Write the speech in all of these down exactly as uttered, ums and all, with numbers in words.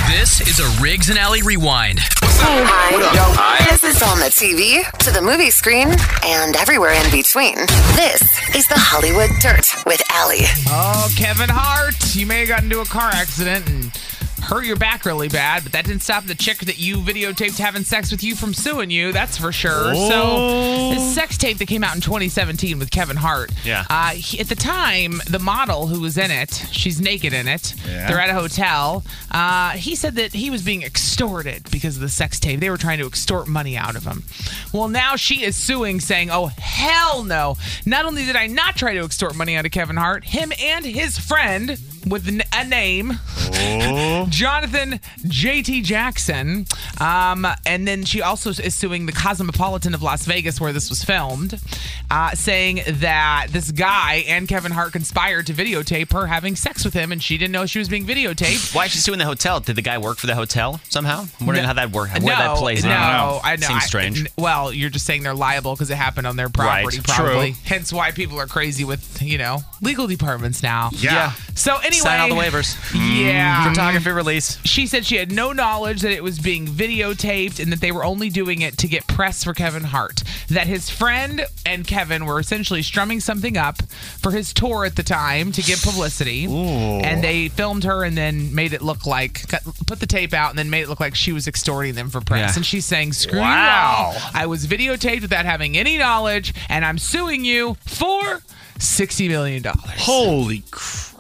This is a Riggs and Alley Rewind. Hey, hi. What up? Yo. Hi. This is on the T V, to the movie screen, and everywhere in between. This is the Hollywood Dirt with Alley. Oh, Kevin Hart. You may have gotten into a car accident and hurt your back really bad, but that didn't stop the chick that you videotaped having sex with you from suing you, that's for sure. Oh. So, this sex tape that came out in twenty seventeen with Kevin Hart. Yeah. Uh, he, at the time, the model who was in it, she's naked in it. Yeah. They're at a hotel. Uh, he said that he was being extorted because of the sex tape. They were trying to extort money out of him. Well, now she is suing, saying, oh, hell no. Not only did I not try to extort money out of Kevin Hart, him and his friend with a name, Oh. Jonathan J T Jackson. Um, and then she also is suing the Cosmopolitan of Las Vegas, where this was filmed, uh, saying that this guy and Kevin Hart conspired to videotape her having sex with him, and she didn't know she was being videotaped. Why is she suing the hotel? Did the guy work for the hotel somehow? I'm wondering No, how that works, where no, that plays no, in. I know. Seems I- strange. n- well, you're just saying they're liable because it happened on their property, Right, probably. true. Hence why people are crazy with, you know, legal departments now. Yeah. So anyway, Sign all the waivers. Yeah. Photography release. She said she had no knowledge that it was being videotaped and that they were only doing it to get press for Kevin Hart. That his friend and Kevin were essentially strumming something up for his tour at the time to get publicity. And they filmed her and then made it look like, cut- put the tape out and then made it look like she was extorting them for press. Yeah. And she's saying, screw Wow. you all. I was videotaped without having any knowledge and I'm suing you for sixty million dollars. Holy crap.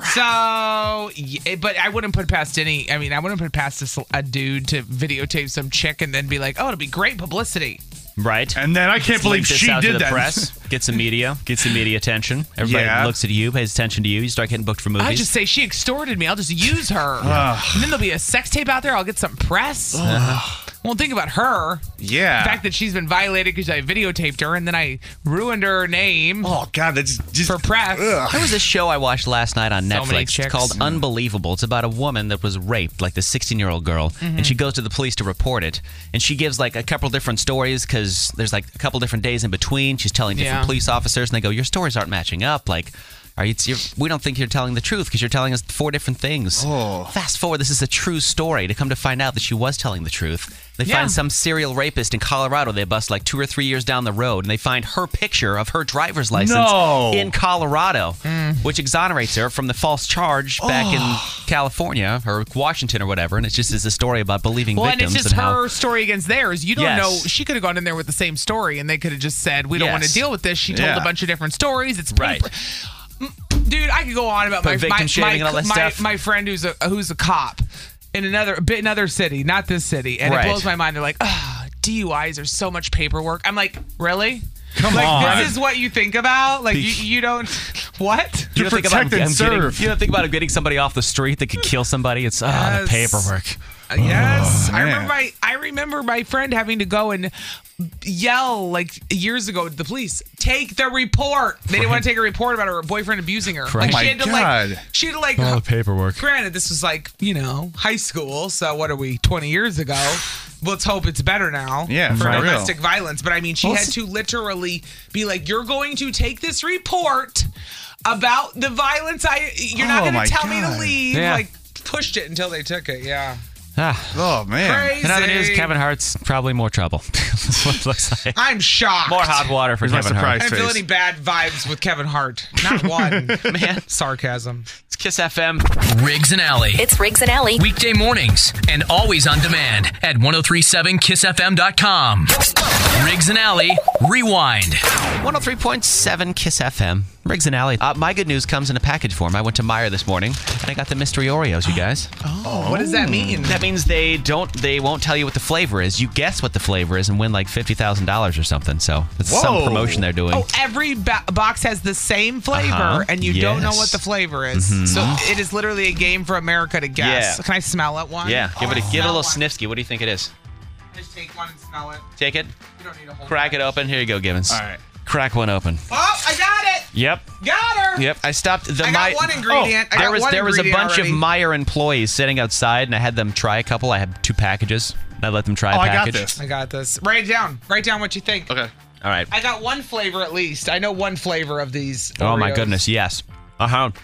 So, yeah, but I wouldn't put past any, I mean, I wouldn't put past a, a dude to videotape some chick and then be like, oh, it'll be great publicity. Right. And then I can't believe Link this she out did to the that. press. Get some media. Get some media attention. Everybody Yeah. looks at you, pays attention to you. You start getting booked for movies. I just say she extorted me. I'll just use her. And then there'll be a sex tape out there. I'll get some press. Well, think about her. Yeah. The fact that she's been violated because I videotaped her and then I ruined her name Oh, God, that's just... for press. Ugh. There was this show I watched last night on So Netflix. many It's chicks. called Unbelievable. It's about a woman that was raped, like the sixteen-year-old girl, Mm-hmm. and she goes to the police to report it. And she gives like a couple different stories because there's like a couple different days in between. She's telling different Yeah. police officers, and they go, "Your stories aren't matching up." Like, are you? You're, we don't think you're telling the truth because you're telling us four different things. Oh. Fast forward, this is a true story. To come to find out that she was telling the truth, they Yeah. find some serial rapist in Colorado. They bust like two or three years down the road, and they find her picture of her driver's license No. in Colorado, Mm. which exonerates her from the false charge back Oh. in California or Washington or whatever. And it's just is a story about believing Well, and victims it's just and how. her story against theirs. You don't Yes. know. She could have gone in there with the same story, and they could have just said, "We don't Yes. want to deal with this." She told Yeah. a bunch of different stories. It's Right. paper. Mm, Dude, I could go on about Put my victim my, shaming my, and all that my, stuff. my friend who's a who's a cop in another a bit another city, not this city, and Right. it blows my mind. They're like, "Ah, D U Is are so much paperwork." I'm like, really? Come like, on. this is what you think about? Like, you, you don't what? You To don't think about protect and I'm getting- serve. you don't think about getting somebody off the street that could kill somebody. It's ah, the Yes. paperwork. Uh, Yes, I man. remember my I remember my friend having to go and yell like years ago to the police, take the report. They didn't want to take a report about her boyfriend abusing her. Like Oh my she had to God. like she had to like Oh, paperwork. Granted, this was like, you know, high school, so what are we, twenty years ago? Let's hope it's better now Yeah, for for real. domestic violence. But I mean, she Well, had s- to literally be like, you're going to take this report about the violence I you're not Oh going my to tell me to God. leave. Yeah. Like pushed it until they took it. Yeah. Ah. Oh, man. Crazy. In other news, Kevin Hart's probably more trouble. That's what it looks like. I'm shocked. More hot water for Here's my Kevin Hart. surprise. I don't feel face. any bad vibes with Kevin Hart. Not one. Man, Sarcasm. it's Kiss F M. Riggs and Alley. It's Riggs and Alley. Weekday mornings and always on demand at ten thirty-seven kiss f m dot com. Riggs and Alley Rewind. one oh three point seven Kiss F M. Riggs and Alley. Uh, my good news comes in a package form. I went to Meijer this morning and I got the mystery Oreos, you guys. Oh, what does that mean? That means they don't, they won't tell you what the flavor is. You guess what the flavor is and win like fifty thousand dollars or something. So it's some Whoa. promotion they're doing. Oh, every ba- box has the same flavor, Uh-huh. and you don't know Yes. what the flavor is. So it is literally a game for America to guess. Yeah. Can I smell it one? Yeah, give Oh, it a, I give it a smell little one. sniffsky. What do you think it is? Just take one and smell it. Take it, You don't need a whole crack it open. Here you go, Givens. All right. Crack one open. Oh, I got it. Yep. Got her. Yep. I stopped the I got Mi- one ingredient. I there got was one there was a ingredient bunch already. of Meijer employees sitting outside, and I had them try a couple. I had two packages. And I let them try Oh, a I got package. this. I got this. Write it down. Write down what you think. Okay. All right. I got one flavor at least. I know one flavor of these. Oh my Oreos. goodness, yes. Uh huh.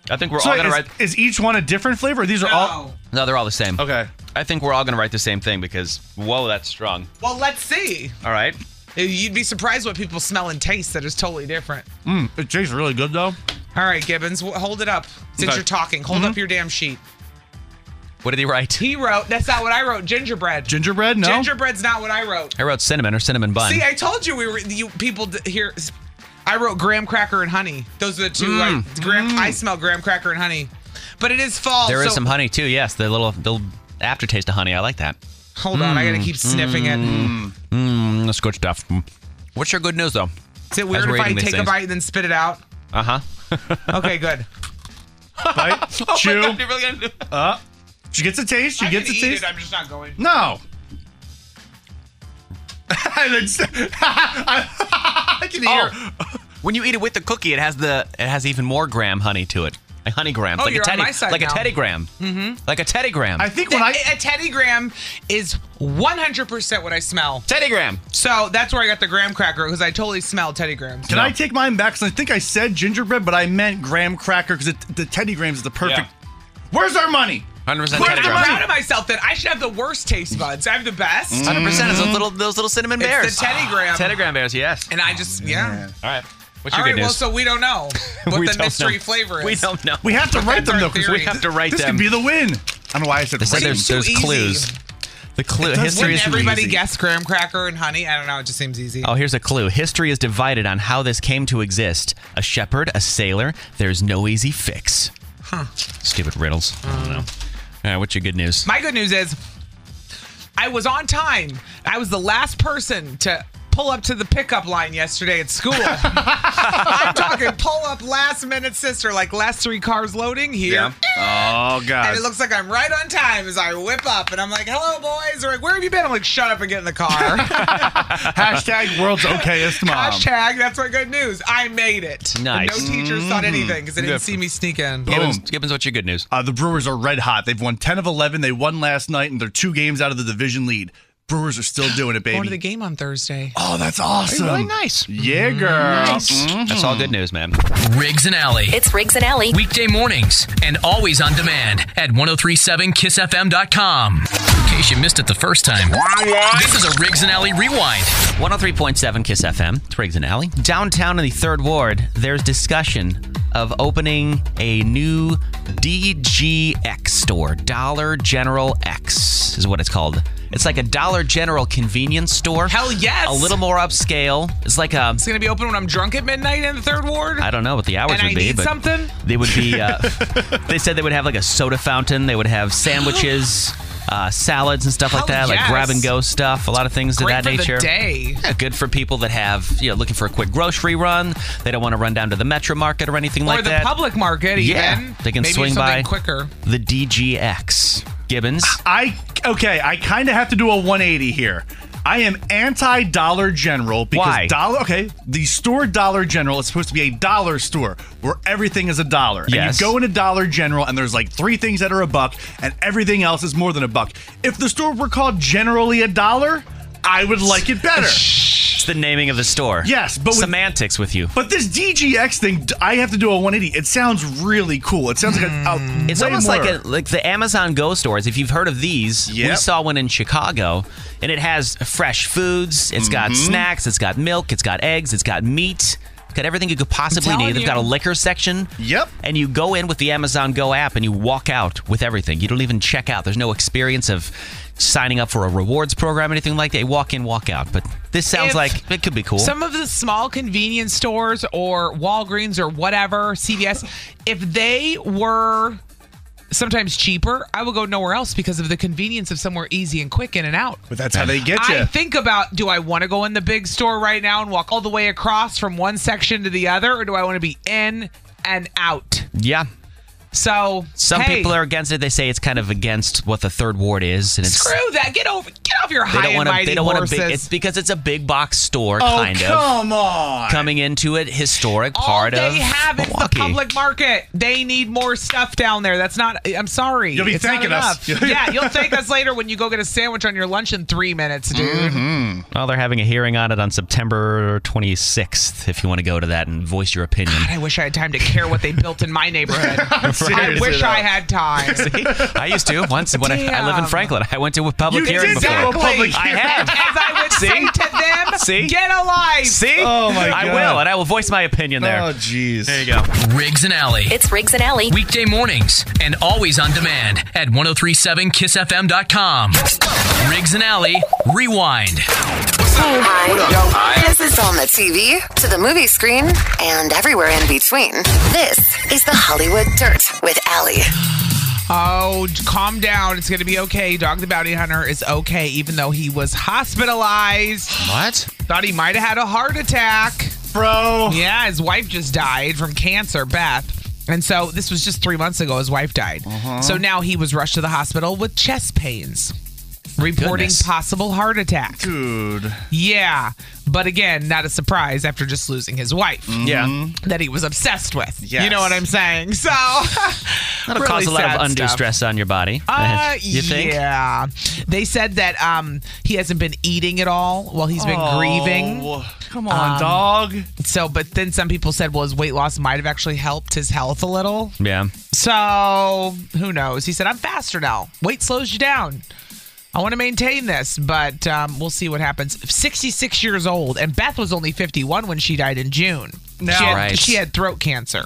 I think we're So all gonna is, write. is each one a different flavor? Or these are all. No, they're all the same. Okay. I think we're all gonna write the same thing because whoa, that's strong. Well, let's see. All right. You'd be surprised what people smell and taste that is totally different. Mm, it tastes really good though. All right, Gibbons, w- hold it up. Since Okay. you're talking, hold up your damn sheet. What did he write? He wrote, that's not what I wrote, gingerbread. Gingerbread? No. Gingerbread's not what I wrote. I wrote cinnamon or cinnamon bun. See, I told you we were, you people d- here. I wrote graham cracker and honey. Those are the two. Mm. I, graham, I smell graham cracker and honey. But it is fall. There is so- some honey too. Yes, the little the little aftertaste of honey. I like that. Hold on, I gotta keep sniffing it. Mmm, that's good stuff. Mm. What's your good news though? Is it As weird we're if I eating these take a things. bite and then spit it out? Uh huh. Okay, good. Bite, chew. God, you're really gonna do- Uh, she gets a taste. She I gets can a eat taste. it, I'm just not going. No. And then s- I can hear. Oh, when you eat it with the cookie, it has the it has even more graham honey to it. Like honey grams, Oh, like you're a on teddy, my side like now. a teddy gram, mm-hmm. like a teddy gram. I think when I. a Teddy Graham is one hundred percent what I smell. Teddy gram. So that's where I got the graham cracker because I totally smell Teddy Grahams. Can I take mine back? Because I think I said gingerbread, but I meant graham cracker because the Teddy Grahams is the perfect. Where's our money? one hundred percent Wait, teddy I'm gram. proud of myself then. I should have the worst taste buds. I have the best. one hundred percent is those little those little cinnamon bears. It's the Teddy Graham. Teddy gram bears, yes. And I just, yeah. All right. What's All your right, good well, news? so we don't know what We the don't mystery know. flavor is. We don't know. We have to write That's them our though because theory. We have to write this them. could be the win. I don't know why I said. They said write there's, them. there's Seems too clues. easy. The clue. does History Wouldn't is too everybody easy. guess graham cracker and honey? I don't know. It just seems easy. Oh, here's a clue. History is divided on how this came to exist. A shepherd, a sailor. There's no easy fix. Huh. Stupid riddles. I don't know. All right, what's your good news? My good news is I was on time. I was the last person to pull up to the pickup line yesterday at school. I'm talking pull up last minute, sister, like last three cars loading here. Oh god. And it looks like I'm right on time as I whip up and I'm like, hello, boys. They're like, where have you been? I'm like, shut up and get in the car. Hashtag world's okayest mom. Hashtag, that's my good news. I made it. And Nice. no teachers thought anything because they didn't Good. see me sneak in. Gibbons, Boom. Gibbons, what's your good news? Uh, the Brewers are red hot. They've won ten of eleven. They won last night, and they're two games out of the division lead. Brewers are still doing it, Going to the baby. game on Thursday. Oh, that's awesome. Really nice. Yeah, girl. Mhm. That's all good news, man. Riggs and Alley. It's Riggs and Alley. Weekday mornings and always on demand at ten thirty-seven kiss f m dot com. In case you missed it the first time, this is a Riggs and Alley rewind. one oh three point seven Kiss F M. It's Riggs and Alley. Downtown in the third ward, there's discussion of opening a new D G X store. Dollar General X is what it's called. It's like a Dollar General convenience store. Hell yes. A little more upscale. It's like a... It's going to be open when I'm drunk at midnight in the third ward? I don't know what the hours and would I be, need but something? they would be. Uh, they said they would have like a soda fountain. They would have sandwiches, uh, salads, and stuff like Hell that, like yes. grab and go stuff. A lot of things Great of that for nature. the day. Yeah, good for people that have you know looking for a quick grocery run. They don't want to run down to the Metro Market or anything Or like the that. public market, even. Yeah, they can Maybe swing something by quicker. the D G X. Gibbons. I okay. I kind of have to do a one eighty here. I am anti Dollar General because Why? dollar. Okay, the store Dollar General is supposed to be a dollar store where everything is a dollar. Yes. And you go into Dollar General and there's like three things that are a buck, and everything else is more than a buck. If the store were called generally a dollar, I would like it better. It's the naming of the store. Yes, but with- semantics with you. But this D G X thing, I have to do a one eighty. It sounds really cool. It sounds like a, a It's way almost more. like a, like the Amazon Go stores. If you've heard of these, we Yep. saw one in Chicago, and it has fresh foods. It's got Mm-hmm. snacks. It's got milk. It's got eggs. It's got meat. It's got everything you could possibly telling need. They've got a you. liquor section. Yep. And you go in with the Amazon Go app, and you walk out with everything. You don't even check out. There's no experience of signing up for a rewards program, anything like that. You walk in, walk out. But this sounds If like it could be cool. Some of the small convenience stores or Walgreens or whatever, C V S, if they were sometimes cheaper, I will go nowhere else because of the convenience of somewhere easy and quick in and out. But that's how they get you. I think about, do I want to go in the big store right now and walk all the way across from one section to the other, or do I want to be in and out? yeah. So Some hey, people are against it. They say it's kind of against what the third ward is, and it's screw that. Get over. Get off your they high don't and want to. mighty They don't want horses. to. It's because it's a big box store, Oh, kind of come on. coming into it, historic All part they of have is the Milwaukee. public market. They need more stuff down there. That's not. I'm sorry. You'll be it's not thanking us. enough. Yeah, you'll thank us later when you go get a sandwich on your lunch in three minutes, dude. Mm-hmm. Well, they're having a hearing on it on September twenty-sixth. If you want to go to that and voice your opinion. God, I wish I had time to care what they built in my neighborhood. I Seriously, wish though. I had time. See? I used to once when I, I live in Damn. Franklin. I went to a public You hearing did before. go to a public I hearing. have. As I would See? say to them, See? get a life. See? Oh, my I God. will, and I will voice my opinion there. Oh, jeez. There you go. Riggs and Alley. It's Riggs and Alley. Weekday mornings and always on demand at ten thirty-seven kiss f m dot com. Riggs and Alley Rewind. Hi. This is on the T V, to the movie screen, and everywhere in between. This is the Hollywood Dirt with Allie. Oh, calm down. It's going to be okay. Dog the Bounty Hunter is okay, even though he was hospitalized. What? Thought he might have had a heart attack. Bro. Yeah, his wife just died from cancer, Beth. And so this was just three months ago his wife died. Uh-huh. So now he was rushed to the hospital with chest pains, reporting Goodness. possible heart attack. Dude. Yeah, but again, not a surprise after just losing his wife Yeah. that he was obsessed with. Yes. You know what I'm saying? So That'll really cause a lot of sad undue stuff. stress on your body. Uh, you think? Yeah. They said that um, he hasn't been eating at all while he's been Oh, grieving. Come on, Um, dog. So, but then some people said, well, his weight loss might have actually helped his health a little. Yeah. So, who knows? He said, I'm faster now. Weight slows you down. I want to maintain this, but um, we'll see what happens. sixty-six years old, and Beth was only fifty-one when she died in June. Now- she, had, Right. she had throat cancer.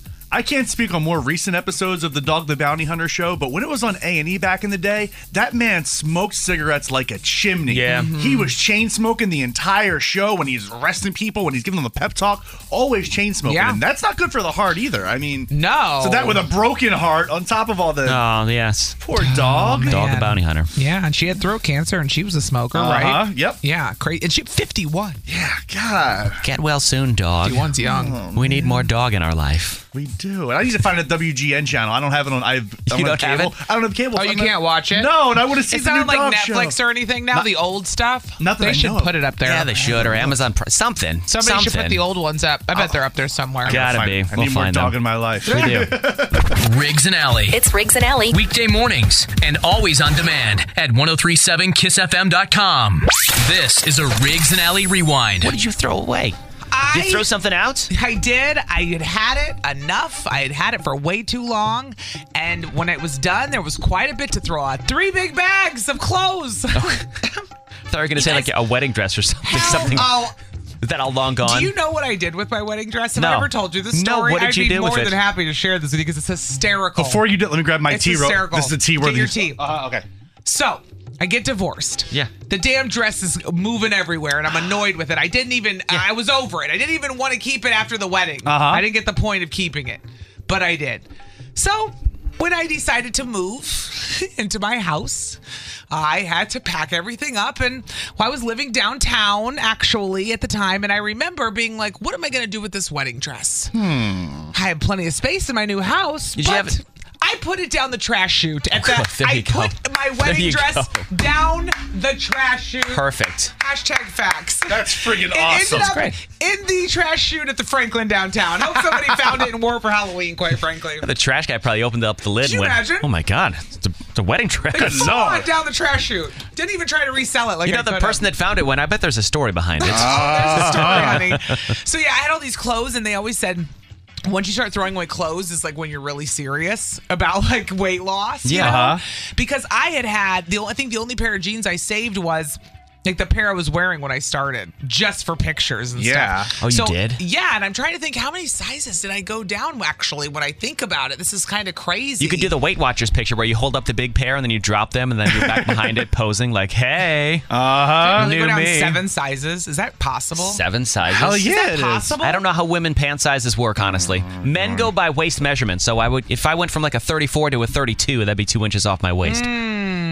I can't speak on more recent episodes of the Dog the Bounty Hunter show, but when it was on A and E back in the day, that man smoked cigarettes like a chimney. Yeah. Mm-hmm. He was chain smoking the entire show when he's arresting people, when he's giving them a pep talk, always chain smoking. Yeah. And that's not good for the heart either. I mean, No. so that with a broken heart on top of all the Oh, yes. poor dog. man. Dog the Bounty Hunter. Yeah, and she had throat cancer, and she was a smoker, Uh-huh, right? yep. Yeah, crazy. And she fifty-one. Yeah, God, Get well soon, dog. fifty-one's young. We need more dog in our life. we do. And I need to find a W G N channel. I don't have it on. I have, I don't You have don't have cable. it? I don't have cable. Oh, so you I'm not- can't watch it? No, and I would have seen It's the new not like dog Netflix show. or anything now, Not- the old stuff. Not that They I should know of. put it up there. Yeah, they should. Or Amazon. Pri- Something. Somebody Something. should put the old ones up. I bet they're up there somewhere. Gotta Find- be. I We'll need more find dog them. in my life. We do. Riggs and Alley. It's Riggs and Alley. Weekday mornings and always on demand at ten thirty-seven kiss f m dot com. This is a Riggs and Alley Rewind. What did you throw away? I, Did you throw something out? I did. I had had it enough. I had had it for way too long. And when it was done, there was quite a bit to throw out. Three big bags of clothes. I thought you were going to say like a wedding dress or something. something. Oh, Is that all long gone? do you know what I did with my wedding dress? Have No. I ever told you this No, story? what did I'd you be do with more it? than happy to share this with you because it's hysterical. Before you do, let me grab my It's tea. Ro- hysterical. This is the tea. Get your tea. Uh, okay. So, I get divorced. Yeah. The damn dress is moving everywhere, and I'm annoyed with it. I didn't even, I was over it. I didn't even want to keep it after the wedding. Uh-huh. I didn't get the point of keeping it, but I did. So, when I decided to move into my house, I had to pack everything up, and well, I was living downtown, actually, at the time, and I remember being like, what am I going to do with this wedding dress? Hmm. I had plenty of space in my new house, Did but you have it- I put it down the trash chute. At the, There I you go. put my There wedding you dress go. down the trash chute. Perfect. Hashtag facts. That's friggin' It awesome. ended up great. in the trash chute at the Franklin downtown. Hope somebody found it and wore it for Halloween, quite frankly. The trash guy probably opened up the lid Could you and went, imagine? oh my God, it's a, it's a wedding dress. Full on down the trash chute. Didn't even try to resell it like You know, I the could person have. that found it went, I bet there's a story behind it. Oh, there's a story, honey. So yeah, I had all these clothes, and they always said, once you start throwing away clothes is like when you're really serious about like weight loss. You Yeah. know? Uh-huh. Because I had had the I think the only pair of jeans I saved was like the pair I was wearing when I started, just for pictures and Yeah. stuff. Oh, you so, did? Yeah, and I'm trying to think how many sizes did I go down actually when I think about it. This is kind of crazy. You could do the Weight Watchers picture where you hold up the big pair and then you drop them and then you're back behind it posing like, hey, Uh huh. really go new down me. seven sizes. Is that possible? seven sizes. Hell yeah, Is that it is. possible? I don't know how women pant sizes work, honestly. Men go by waist measurement, so I would if I went from like a thirty-four to a thirty-two, that'd be two inches off my waist.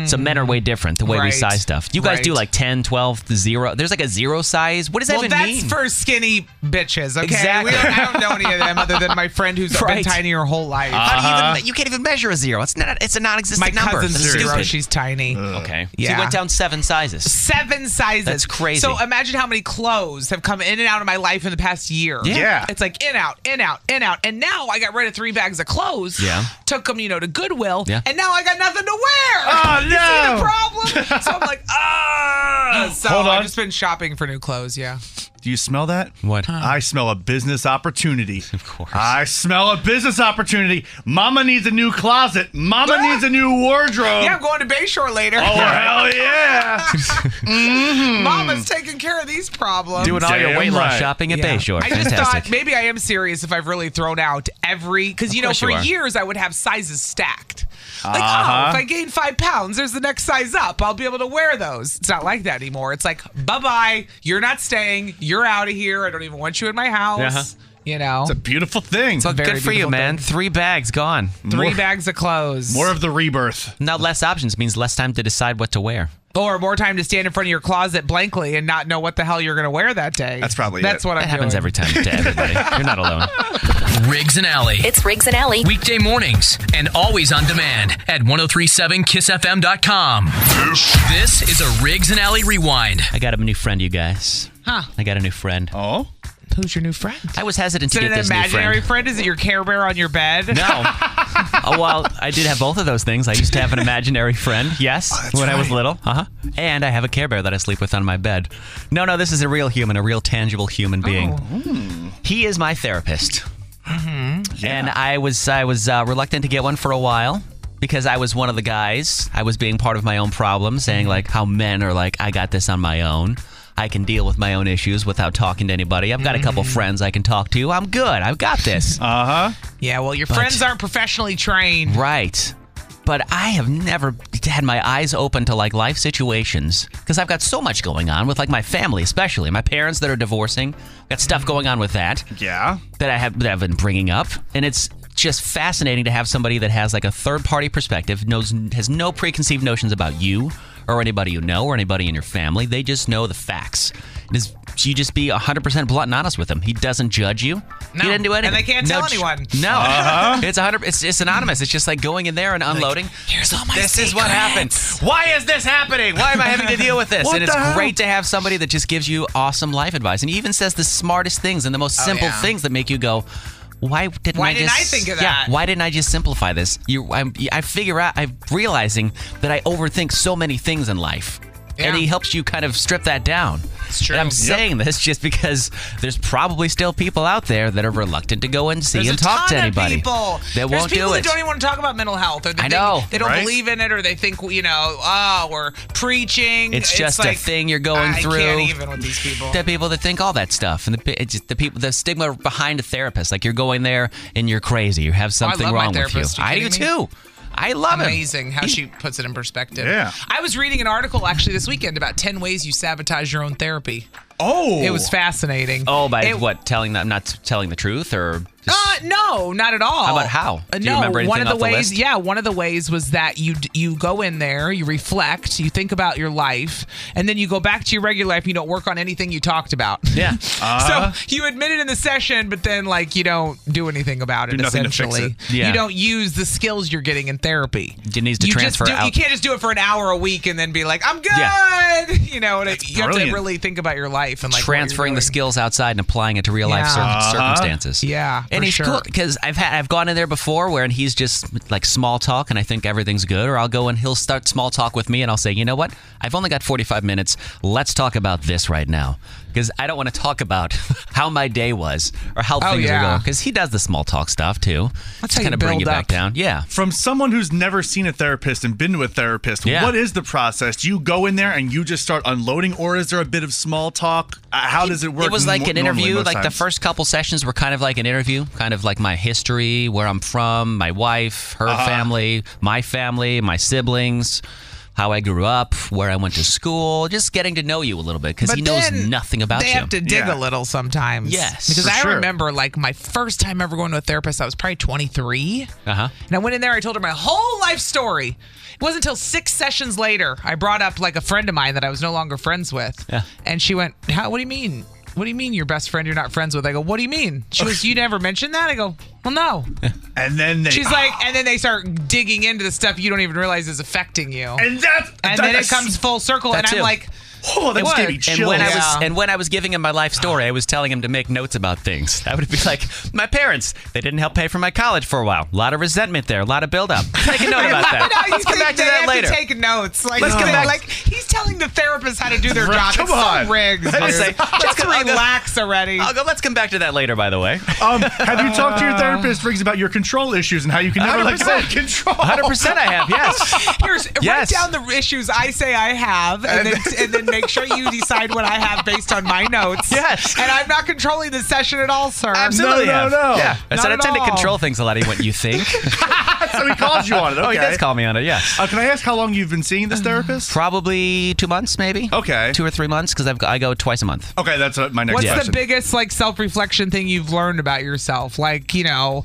So men are way different, the way we Right. size stuff. You guys Right. do like ten, twelve, the zero. There's like a zero size. What does that Well, even that's mean? for skinny bitches, okay? Exactly. We don't, I don't know any of them other than my friend who's Right. been tiny her whole life. How do you, even, you can't even measure a zero. It's not. It's a non-existent my number. cousin's That's zero. stupid. She's tiny. Okay. So Yeah. you went down seven sizes. Seven sizes. That's crazy. So imagine how many clothes have come in and out of my life in the past year. Yeah. Yeah. It's like in, out, in, out, in, out. And now I got rid of three bags of clothes. Yeah. Took them, you know, to Goodwill. Yeah. And now I got nothing to wear. Oh, You no. see the problem? So I'm like, ah. So Hold on. I've just been shopping for new clothes, yeah. Do you smell that? What? I smell a business opportunity. Of course. I smell a business opportunity. Mama needs a new closet. Mama needs a new wardrobe. Yeah, I'm going to Bayshore later. Oh, hell yeah. Mama's taking care of these problems. Doing all your Damn weight loss right. shopping at Yeah. Bayshore. I just Fantastic. thought maybe I am serious if I've really thrown out every because you know course for you are. years I would have sizes stacked. Like Uh-huh. oh, if I gain five pounds, there's the next size up. I'll be able to wear those. It's not like that anymore. It's like bye bye. You're not staying. You're out of here. I don't even want you in my house. Uh-huh. You know, It's a beautiful thing. Well, very good for you, beautiful man. thing. Three bags gone. three more- bags of clothes. More of the rebirth. Now less options means less time to decide what to wear. or more time to stand in front of your closet blankly and not know what the hell you're going to wear that day. That's probably That's it. what I'm That happens doing. every time to everybody. You're not alone. Riggs and Alley. It's Riggs and Alley. Weekday mornings and always on demand at ten thirty-seven kiss f m dot com. This is a Riggs and Alley rewind. I got a new friend, you guys. Huh. I got a new friend. Oh? Who's your new friend? I was hesitant Is to it get an this new imaginary friend. friend? Is it your Care Bear on your bed? No. Oh, well, I did have both of those things. I used to have an imaginary friend, yes, that's when I was right. little. Uh-huh. And I have a Care Bear that I sleep with on my bed. No, no, this is a real human, a real tangible human being. Oh. He is my therapist. And I was I was uh, reluctant to get one for a while because I was one of the guys. I was being part of my own problem, saying like how men are like, I got this on my own. I can deal with my own issues without talking to anybody. I've got a couple friends I can talk to. I'm good. I've got this. Uh-huh. Yeah, well, your friends aren't professionally trained. Right. But I have never had my eyes open to like life situations because I've got so much going on with like my family, especially my parents that are divorcing. Got stuff going on with that Yeah. that I have that I've been bringing up, and it's just fascinating to have somebody that has like a third party perspective, knows has no preconceived notions about you or anybody you know or anybody in your family. They just know the facts. It is, you just be one hundred percent blunt and honest with him. He doesn't judge you. No. He didn't do anything. And they can't No tell ju- anyone. No. Uh-huh. It's one hundred It's, it's anonymous. It's just like going in there and unloading. Here's all my This is what happened. Why is this happening? Why am I having to deal with this? What And it's the hell? great to have somebody that just gives you awesome life advice. And he even says the smartest things and the most simple yeah. things that make you go, why didn't Why I didn't just I think of yeah, that? why didn't I just simplify this? You, I'm, I figure out. I'm realizing that I overthink so many things in life, and Yeah. he helps you kind of strip that down. It's true. And I'm Yep. saying this just because there's probably still people out there that are reluctant to go and see There's and a talk ton to anybody. Of people. That There's won't people do that it. don't even want to talk about mental health. Or they I think know, They don't right? believe in it, or they think, you know, oh, we're preaching. It's just a like, thing you're going I through. can't even with these people. The people that think all that stuff, and the it's just the people, the stigma behind a therapist, like you're going there and you're crazy, you have something love my wrong with you. therapist. Are you I do kidding me? too. I love him. Amazing how she puts it in perspective. Yeah. I was reading an article actually this weekend about ten ways you sabotage your own therapy. Oh. It was fascinating. Oh, by It- what? Telling them not telling the truth, or just, Uh, no, not at all. How about how? Uh, Do you no, remember anything one of the off the ways. list? Yeah, one of the ways was that you d- you go in there, you reflect, you think about your life, and then you go back to your regular life. And you don't work on anything you talked about. yeah. Uh-huh. So you admit it in the session, but then like you don't do anything about it. Do nothing to fix essentially, it. Yeah. you don't use the skills you're getting in therapy. It needs to you transfer just do, out. You can't just do it for an hour a week and then be like, I'm good. Yeah. You know, and it, you have to brilliant. really think about your life and like what you're Transferring the doing. skills outside and applying it to real life Yeah. cir- Uh-huh. circumstances. Yeah, and for he's sure. cool because I've had I've gone in there before where he's just like small talk and I think everything's good, or I'll go and he'll start small talk with me and I'll say, you know what, I've only got forty-five minutes. Let's talk about this right now because I don't want to talk about how my day was or how Oh, things are yeah. going because he does the small talk stuff too. That's Just how you kind of bring build you back up. down. Yeah. From someone who's never seen a therapist and been to a therapist, Yeah. what is the process? Do you go in there and you just start unloading, or is there a bit of small talk? Uh, how does it work? It was like mo- an normally interview. most Like the times? first couple sessions were kind of like an interview, kind of like my history, where I'm from, my wife, her Uh-huh. family, my family, my siblings. how I grew up, where I went to school, just getting to know you a little bit because But he knows then nothing about they you. have to dig Yeah. a little sometimes. Yes, Because for I sure. remember, like, my first time ever going to a therapist, I was probably twenty-three. Uh-huh. And I went in there, I told her my whole life story. It wasn't until six sessions later, I brought up, like, a friend of mine that I was no longer friends with. Yeah. And she went, How, what do you mean? What do you mean your best friend you're not friends with? I go, what do you mean? She goes, you never mentioned that? I go, well, no. And then they. She's like, and then they start digging into the stuff you don't even realize is affecting you. and that. And that, then it comes full circle, That and I'm too. like, Oh, that What? gave me And chills. when I was Yeah. and when I was giving him my life story, I was telling him to make notes about things. I would be like, my parents, they didn't help pay for my college for a while. A lot of resentment there, a lot of buildup. Take a note about that. Now you Let's come think back to they that have later. To take notes. Like, Let's come they- back- like he's telling the therapist how to do their Right, job. come It's on. so rigged. I'll dude. say, let's Just come- I'll go- relax already. I'll go, let's come back to that later, by the way. Um, have you talked to your therapist, Riggs, about your control issues and how you can never let go of one hundred percent. control? one hundred percent I have, yes. Here's Yes. write down the issues I say I have, and then and then make sure you decide what I have based on my notes. Yes. And I'm not controlling the session at all, sir. Absolutely no, have. no. Yeah. I Not said I at tend all. to control things a lot of what you think. So he calls you on it. Okay. Oh, he does call me on it, yes. Uh, can I ask how long you've been seeing this therapist? Probably two months, maybe. Okay. Two or three months, because I go twice a month. Okay, that's uh, my next What's question. the biggest like self-reflection thing you've learned about yourself? Like, you know,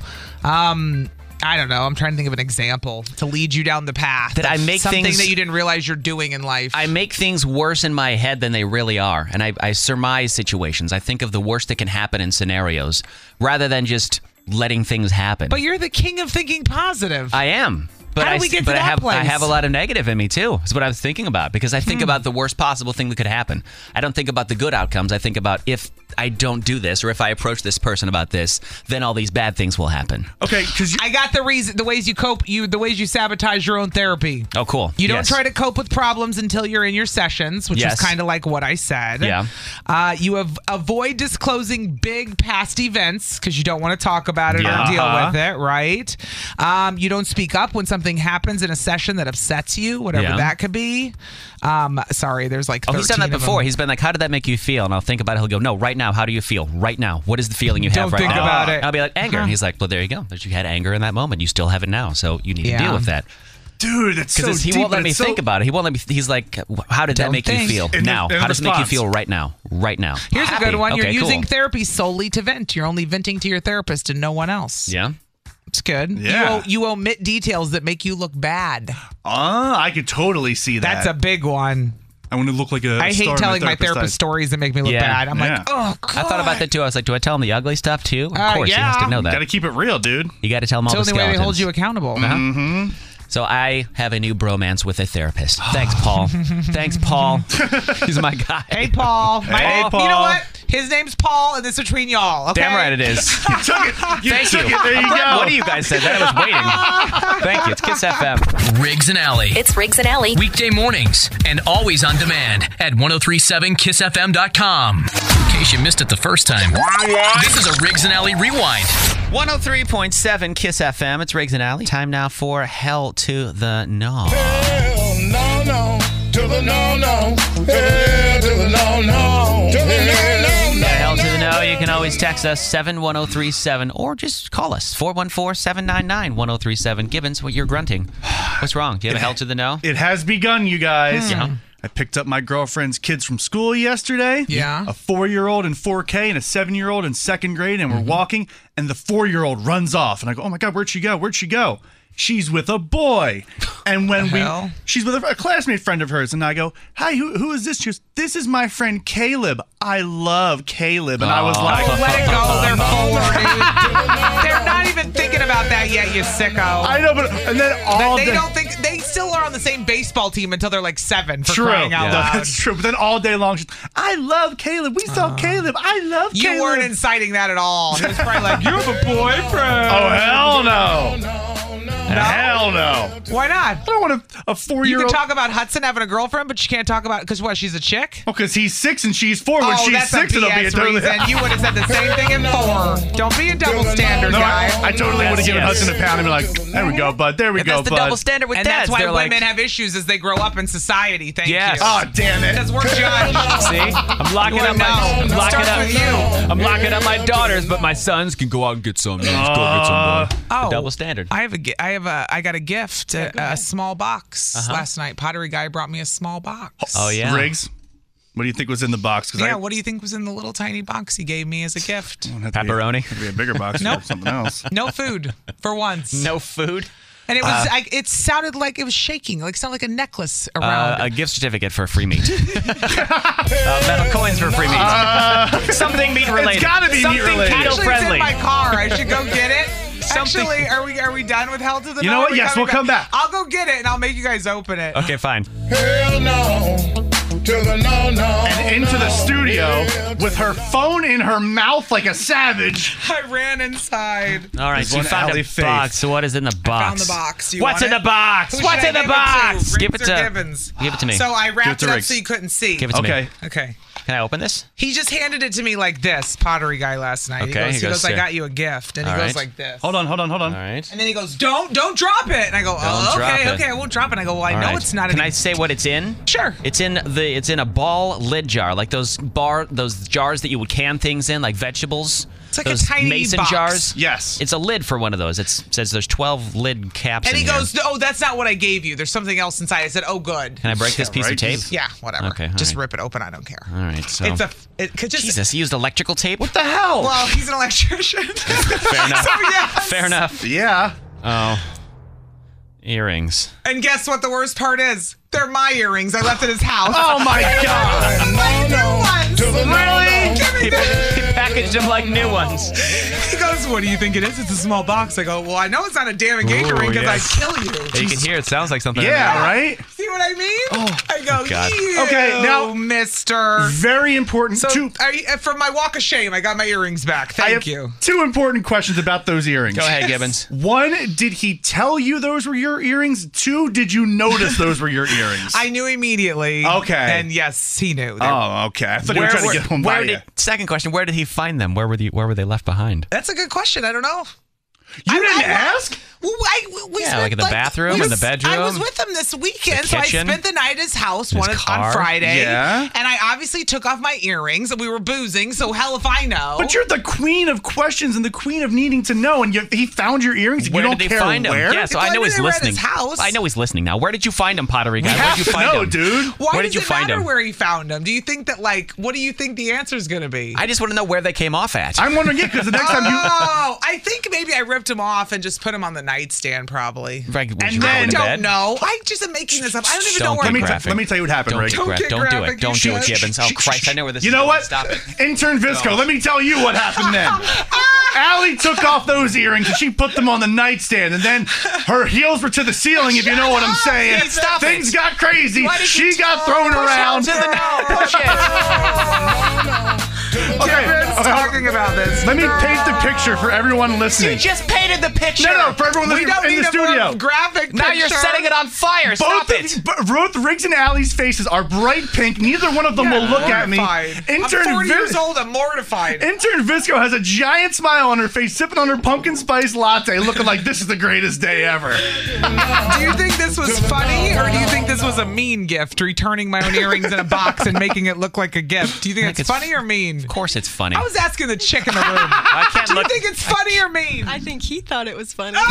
um, I don't know. I'm trying to think of an example to lead you down the path. That I of make something things- that you didn't realize you're doing in life. I make things worse in my head than they really are. And I, I surmise situations. I think of the worst that can happen in scenarios rather than just letting things happen. but you're the king of thinking positive. I am. But How do I, we get to but I that have I place? have a lot of negative in me too. Is what I was thinking about because I think Hmm. about the worst possible thing that could happen. I don't think about the good outcomes. I think about if I don't do this or if I approach this person about this, then all these bad things will happen. Okay, because I got the reason, the ways you cope, you the ways you sabotage your own therapy. Oh, cool. You don't Yes. try to cope with problems until you're in your sessions, which Yes. is kind of like what I said. Yeah. Uh, you have avoid disclosing big past events because you don't want to talk about it Yeah. or deal Uh-huh. with it, right? Um, you don't speak up when something happens in a session that upsets you, whatever Yeah. that could be. Um, sorry, there's like Oh, he's done that thirteen of before. them. He's been like, "How did that make you feel?" And I'll think about it. He'll go, "No, right now. How do you feel? Right now. What is the feeling you have Don't right think now?" about it. And I'll be like, "Anger." Huh. And he's like, "Well, there you go. There's- You had anger in that moment. You still have it now. So you need Yeah. to deal with that." dude, it's so Because he deep, won't let but me it's so- think about it. He won't let me. He's like, "How did that Don't make think. you feel In the- now? in How does it make you response. feel right now? Right now." Here's Happy. a good one. You're Okay, using cool. therapy solely to vent. You're only venting to your therapist and no one else. Yeah. It's good. Yeah. You, o- you omit details that make you look bad. Uh, I could totally see that. That's a big one. I want to look like a. I star hate in telling my therapist's therapist eyes. stories that make me look Yeah. bad. I'm Yeah. like, oh, God. I thought about that too. I was like, "Do I tell him the ugly stuff too?" Of Uh, course, he has yeah. to know that. Got to keep it real, dude. You got to tell him all It's the the only way they hold skeletons. you accountable. Mm-hmm. So I have a new bromance with a therapist. Thanks, Paul. Thanks, Paul. He's my guy. Hey, Paul. My Hey, name- Paul. You know what? His name's Paul, and this is between y'all. Okay? Damn right it is. You took it. You Thank took you. it. There you I'm glad go. one of you guys said that. I was waiting. Thank you. It's Kiss F M. Riggs and Alley. It's Riggs and Alley. Weekday mornings and always on demand at ten thirty-seven kiss f m dot com. In case you missed it the first time, this is a Riggs and Alley rewind. one oh three point seven Kiss F M. It's Riggs and Alley. Time now for Hell to the No. Hell no, no, to the no, no. Hell to the no, no. To the no, no, no. Hell to the No. You can always text us seven one oh three seven or just call us four one four, seven nine nine, one oh three seven. Gibbons, what you're grunting. What's wrong? Do you have a Hell to the No? It has begun, you guys. Yeah. I picked up my girlfriend's kids from school yesterday. Yeah. A four-year-old in four K and a seven-year-old in second grade, and we're walking, and the four-year-old runs off, and I go, "Oh my God, where'd she go? Where'd she go?" She's with a boy. And when we, hell? she's with a, a classmate friend of hers, and I go, "Hi, who who is this?" She goes, "This is my friend Caleb. I love Caleb." And I was like, Oh, let it go. They're four, dude. They're not even thinking about that yet, you sicko. I know, but and then all they day, don't think they still are on the same baseball team until they're like seven for true. crying out No, loud. that's true. But then all day long, she's, "I love Caleb. We saw Caleb. I love You Caleb." weren't inciting that at all. He was probably like, "You have a boyfriend." Oh hell no! Hell no! Why not? I don't want a, a You can four-year-old. talk about Hudson having a girlfriend, but you can't talk about because what? She's a chick. Oh, because he's six and she's four. When oh, she's that's six, a it'll be a B S totally. reason. You would have said the same thing in four. Don't be a double standard No, guy. I, I totally would have given yes. Hudson a pound and be like, "There we go, bud. There we And go, that's the bud." double standard with and dads. that's why They're women like, have issues as they grow up in society. Thank Yes. you. Oh damn it! Because we're judged. See, I'm locking You up my, know. I'm It locking starts up, with you. I'm locking up my daughters, but my sons can go out and get some. Let's go get some. Oh, double standard. I have a, gi- I have give a. I got a gift, a, a small box Uh-huh. last night. Pottery Guy brought me a small box. Oh, yeah. Riggs, what do you think was in the box? 'Cause Yeah, I, what do you think was in the little tiny box he gave me as a gift? It'd have to be a- Pepperoni? it'd be a bigger box Nope. or something else. No food for once. No food. And it was. Uh, I, it sounded like it was shaking. Like it sounded like a necklace around. Uh, a gift certificate for free meat. uh, metal coins for free meat. Something meat related. It's gotta be meat Something related. keto Actually, it's in friendly. my car. I should go get it. Actually, are we are we done with Hell to the You No? know what? Are we Yes, coming we'll come back. I'll go get it and I'll make you guys open it. Okay, fine. Hell no to the no, no. And into the studio with her phone in her mouth like a savage. I ran inside. All right, There's so you one found alley a faith. box. So what is in the box? Found the box. You What's want in it? the box? Who What's should in I the give it to? box? Give it Riggs or to. Gibbons? Give it to me. So I Give it wrapped to it up Riggs. so you couldn't see. Give it to Okay. me. Okay. Can I open this? He just handed it to me like this, Pottery Guy last night. Okay, he goes, he he goes goes, I to- got you a gift. And he All goes right. like this. Hold on, hold on, hold on. All right. And then he goes, don't, don't drop it. And I go, oh, Don't drop okay, it. okay, I won't drop it. And I go, well, I All know right. it's not Can an I say what it's in? Sure. It's in the. It's in a ball lid jar, like those bar, those jars that you would can things in, like vegetables. It's like a those tiny mason box. jars. Yes. It's a lid for one of those. It says there's twelve lid caps. And he in here. goes, oh, that's not what I gave you. There's something else inside. I said, oh, good. Can I break this Yeah, piece right? of tape? Jesus. Yeah, whatever. Okay, all just right. rip it open. I don't care. All right. So. It's a. It could just. Jesus, he used electrical tape. What the hell? Well, he's an electrician. Fair enough. So, yes. Fair enough. Yeah. Oh. Earrings. And guess what the worst part is? They're my earrings. I left at his house. Oh my God. My new ones. To the no, Really? no. Give me He, the- he packaged them like new ones. He goes, what do you think it is? It's a small box. I go, well, I know it's not a damn engagement Ooh, ring because yes. I'd kill you. You can hear it sounds like something. Yeah, right? See what I mean? I go, God. you, Okay, now- mister. Very important. So two, I, uh, from my walk of shame, I got my earrings back. I Thank have you. two important questions about those earrings. Go ahead, Gibbons. One, did he tell you those were your earrings? Two, did you notice those were your earrings? I knew immediately. Okay. And yes, he knew. They- Oh, okay. I thought you were trying to get one by where you. did, second question, where did he find them? Where were the where were they left behind? That's a good question. I don't know. You I- didn't I- ask? Well, I, we Yeah, spent, like in the bathroom, we in the was- I bedroom, was with him this weekend, so I kitchen, spent the night at his house his one on car. Friday. Yeah. And I obviously took off my earrings, and we were boozing, so hell if I know. But you're the queen of questions and the queen of needing to know, and you, he found your earrings, and Where you don't did they care find where? them? Yeah, so Well, I I know knew he's they were at listening. his house. I know he's listening now. Where did you find him, Pottery Guy? We Where have did you to find know, him? dude. Why Where does did you it find matter him? where he found them? Do you think that, like, what do you think the answer is going to be? I just want to know where they came off at. I'm wondering, yeah, because the next time you... Oh, I think maybe I ripped them off and just put them on the nightstand, probably. Like, was And you then- going I to don't bed? know. I just am making this up. I don't even Don't know where get Let me, I'm t- graphic. let me tell you what happened, Don't Rick. get Don't gra- get Don't do graphic, it. Don't you do it, should. Gibbons. Oh, Christ, I know where this You is know going. what? Stop it. Intern Visco, let me tell you what happened then. Allie took off those earrings and she put them on the nightstand, and then her heels were to the ceiling, if you know what I'm saying. Stop it. Things got crazy. Why did She you got push thrown her around. to the no. Push it. Okay, Gibbons okay, talking about this. let me paint the picture for everyone listening. You just painted the picture. No, no, for everyone We listening don't in need the a more studio. graphic Now you're picture. setting it on fire. Stop Both, it. of, b- both Riggs and Allie's faces are bright pink. Neither one of them Yeah, will look at me. mortified. Intern I'm forty Vis- years old. I'm mortified. Intern Visco has a giant smile on her face, sipping on her pumpkin spice latte, looking like this is the greatest day ever. Do you think this was funny, or do you think this was a mean gift, returning my own earrings in a box and making it look like a gift? Do you think I it's, think it's- funny or mean? Of course it's funny. I was asking the chick in the room. I can't Do you look. think it's funny or mean? I think he thought it was funny.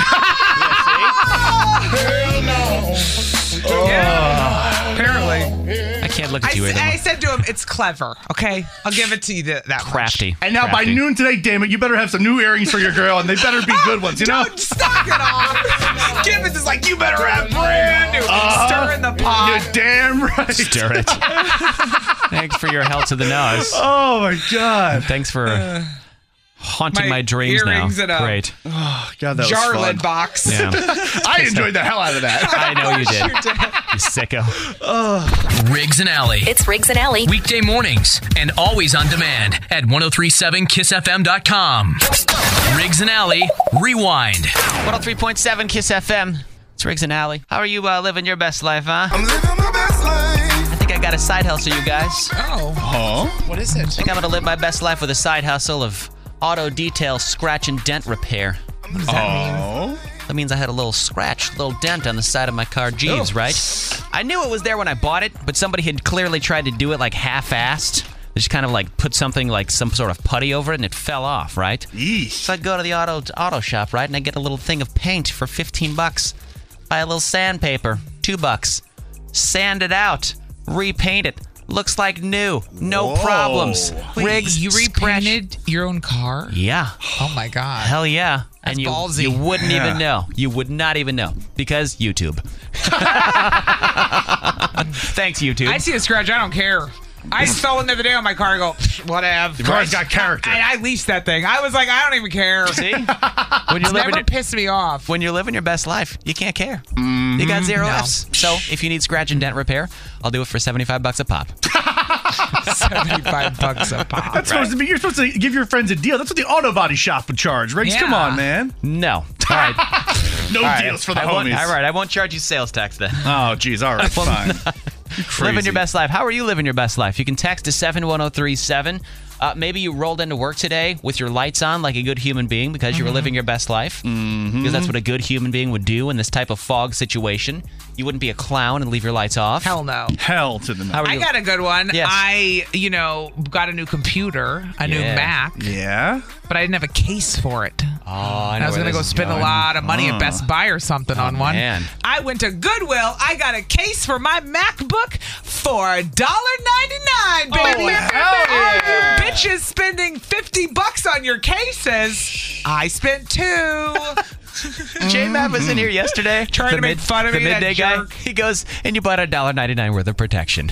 Hell no. Yeah. Apparently. I can't look I, at you s- either. I said to him, it's clever, okay? I'll give it to you th- that much. Crafty. And now by Crafty. noon today, damn it, you better have some new earrings for your girl, and they better be good ones, you know? Dude, stock it off. Gibbons is like, you better have brand new. Uh-huh. Stir in the pot. You're damn right. Stir it. Thanks for your help to the nose. Oh my god. Thanks for haunting my my, dreams now. earrings in a Great. God, that was Jar fun. lid box. Yeah. I enjoyed the hell out of that. I know you did. You sicko. Riggs and Alley. It's Riggs and Alley. Weekday mornings and always on demand at ten thirty-seven kiss f m dot com. Riggs and Alley, rewind. one oh three point seven Kiss F M. It's Riggs and Alley. How are you uh, living your best life, huh? I'm living my best life. I think I got a side hustle, you guys. I Oh, Huh? what is it? think I'm going to live my best life with a side hustle of auto detail scratch and dent repair. What does that mean? Oh. That means I had a little scratch, a little dent on the side of my car Jeeves, Oh. right? I knew it was there when I bought it, but somebody had clearly tried to do it like half-assed. just kind of like put something like some sort of putty over it, and it fell off, right? Yeesh. So I'd go to the auto auto shop, right, and I get a little thing of paint for fifteen bucks. Buy a little sandpaper, two bucks. Sand it out, repaint it. Looks like new, no Whoa. problems. Wait, Rigs, you scratch- repainted your own car? Yeah. Oh my god. Hell yeah. That's and you, ballsy. you wouldn't Yeah. even know. You would not even know because YouTube. Thanks, YouTube. I see a scratch, I don't care. I fell in the other day on my car. I go, "Psh, whatever. The car's got character. I, I leased that thing. I was like, I don't even care. See? When you're It's living never your, pissed me off. when you're living your best life, you can't care. You got zero No. F's. So if you need scratch and dent repair, I'll do it for seventy-five bucks a pop. seventy-five bucks a pop. That's supposed to be. You're supposed to give your friends a deal. That's what the auto body shop would charge. Riggs, Yeah. come on, man. No. All right. No All right. deals for the I won't- homies. all right. I won't charge you sales tax then. Oh, geez. All right, fine. You're crazy. Living your best life. How are you living your best life? You can text to seven one zero three seven. Uh, maybe you rolled into work today with your lights on like a good human being because you were living your best life. Mm-hmm. Because that's what a good human being would do in this type of fog situation. You wouldn't be a clown and leave your lights off. Hell no. Hell to the no. How are I you? got a good one. Yes. I, you know, got a new computer, a new Yeah. Mac, Yeah? but I didn't have a case for it. Oh, I know I was where going to this go is spend going. a lot of money Uh. at Best Buy or something on one. man. I went to Goodwill. I got a case for my MacBook for one dollar ninety-nine, baby. Oh, hell yeah. All you bitches spending fifty bucks on your cases. I spent two. J-Matt was in here yesterday. Trying the to make fun of the me, that midday guy. jerk. He goes, and you bought a one dollar ninety-nine worth of protection.